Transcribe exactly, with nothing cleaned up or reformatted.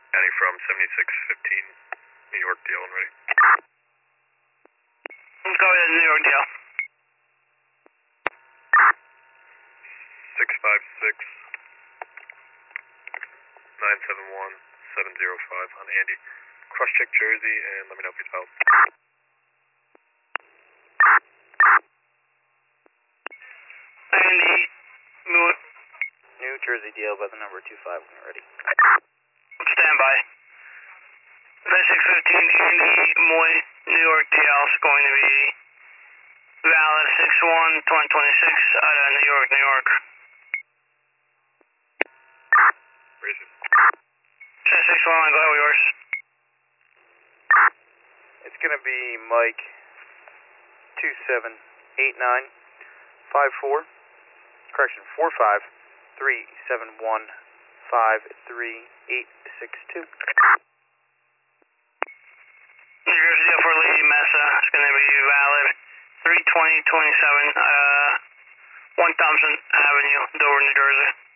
County from seventy-six fifteen, New York, deal and ready. Let's go ahead, New York, deal. six five six, nine seven one, seven zero five on Andy. Cross check Jersey and let me know if he's out. Andy, New, New Jersey deal by the number two five when you're ready. stand by. seventy-six fifteen Andy, Moy, New York D L is going to be valid six one twenty twenty-six out of New York, New York. Raise it. seventy-six one, go ahead with yours. It's going to be Mike two seven eight nine five four, correction, four five three seven one five three eight six two. New Jersey deal for Lady Mesa is going to be valid three twenty twenty-seven, uh, one Thompson Avenue, Dover, New Jersey.